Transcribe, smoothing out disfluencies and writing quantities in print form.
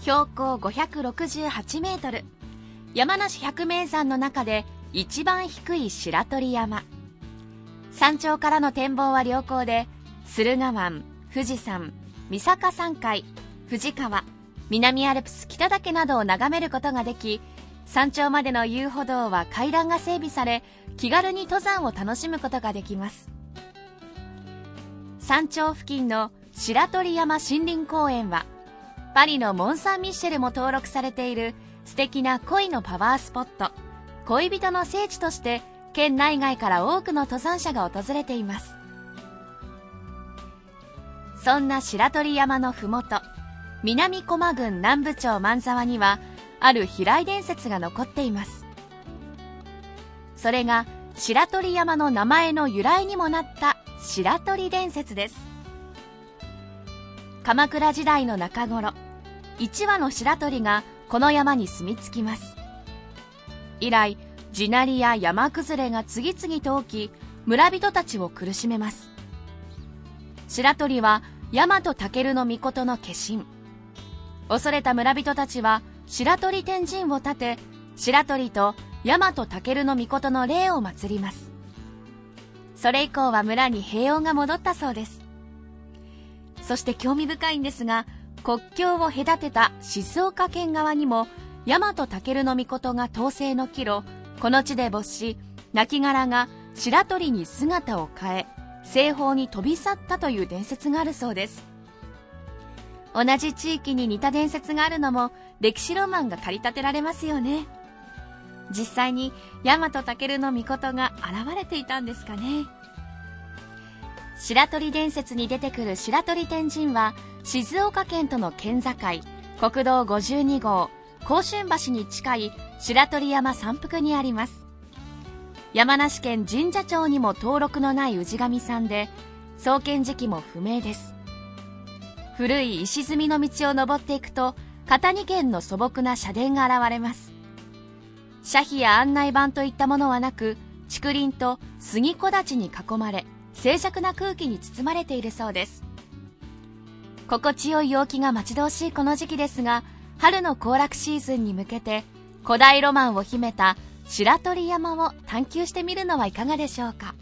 標高568メートル、山梨百名山の中で一番低い白鳥山。山頂からの展望は良好で、駿河湾、富士山、三坂山海、富士川、南アルプス北岳などを眺めることができ、山頂までの遊歩道は階段が整備され、気軽に登山を楽しむことができます。山頂付近の白鳥山森林公園は、パリのモン・サン・ミッシェルも登録されている素敵な恋のパワースポット、恋人の聖地として県内外から多くの登山者が訪れています。そんな白鳥山のふもと、南高麗郡南部町万沢にはある飛来伝説が残っています。それが白鳥山の名前の由来にもなった白鳥伝説です。鎌倉時代の中頃、1羽の白鳥がこの山に住み着きます。以来、地鳴りや山崩れが次々と起き、村人たちを苦しめます。白鳥は大和武尊の化身。恐れた村人たちは白鳥天神を建て、白鳥と大和武尊の化の霊を祀ります。それ以降は村に平穏が戻ったそうです。そして興味深いんですが、国境を隔てた静岡県側にも大和武尊の化が統制の岐路、この地で没し、亡骸が白鳥に姿を変え、西方に飛び去ったという伝説があるそうです。同じ地域に似た伝説があるのも歴史ロマンが駆り立てられますよね。実際に大和武尊の化が現れていたんですかね。白鳥伝説に出てくる白鳥天神は静岡県との県境、国道52号甲春橋に近い白鳥山山腹にあります。山梨県神社庁にも登録のない氏神さんで、創建時期も不明です。古い石積みの道を登っていくと、片2軒の素朴な社殿が現れます。社碑や案内板といったものはなく、竹林と杉木立に囲まれ、静寂な空気に包まれているそうです。心地よい陽気が待ち遠しいこの時期ですが、春の行楽シーズンに向けて古代ロマンを秘めた白鳥山を探求してみるのはいかがでしょうか。